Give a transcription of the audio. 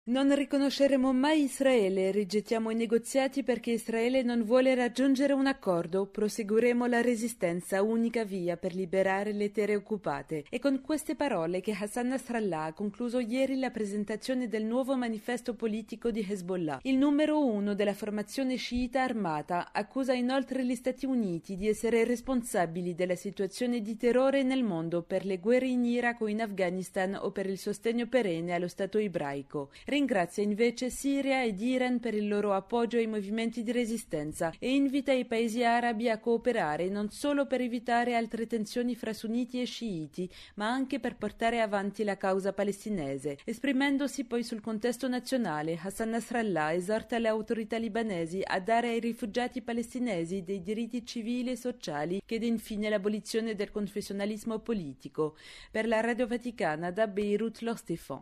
Non riconosceremo mai Israele, rigettiamo i negoziati perché Israele non vuole raggiungere un accordo, proseguiremo la resistenza, unica via per liberare le terre occupate. È con queste parole che Hassan Nasrallah ha concluso ieri la presentazione del nuovo manifesto politico di Hezbollah. Il numero uno della formazione sciita armata accusa inoltre gli Stati Uniti di essere responsabili della situazione di terrore nel mondo per le guerre in Iraq o in Afghanistan o per il sostegno perenne allo Stato ebraico. Ringrazia invece Siria ed Iran per il loro appoggio ai movimenti di resistenza e invita i paesi arabi a cooperare non solo per evitare altre tensioni fra sunniti e sciiti, ma anche per portare avanti la causa palestinese. Esprimendosi poi sul contesto nazionale, Hassan Nasrallah esorta le autorità libanesi a dare ai rifugiati palestinesi dei diritti civili e sociali, chiede infine l'abolizione del confessionalismo politico. Per la Radio Vaticana, da Beirut, Lo Stefan.